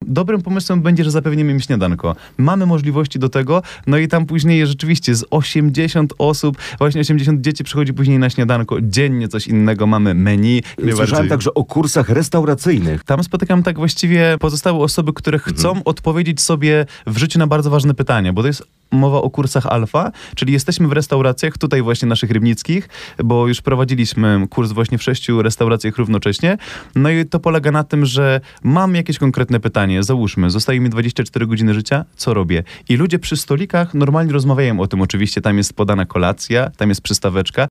dobrym pomysłem będzie, że zapewnimy im śniadanko. Mamy możliwości do tego, no i tam później rzeczywiście z 80 osób, właśnie 80 dzieci przychodzi później na śniadanko, dziennie coś innego, mamy menu. Słyszałem także o kursach restauracyjnych. Tam spotykam tak właściwie pozostałe osoby, które chcą odpowiedzieć sobie w życiu na bardzo ważne pytania, bo to jest mowa o kursach alfa, czyli jesteśmy w restauracjach, tutaj właśnie naszych rybnickich, bo już prowadziliśmy kurs właśnie w 6 restauracjach równocześnie. No i to polega na tym, że mam jakieś konkretne pytanie, załóżmy, zostaje mi 24 godziny życia, co robię? I ludzie przy stolikach normalnie rozmawiają o tym, oczywiście tam jest podana kolacja, tam jest przystaweczka,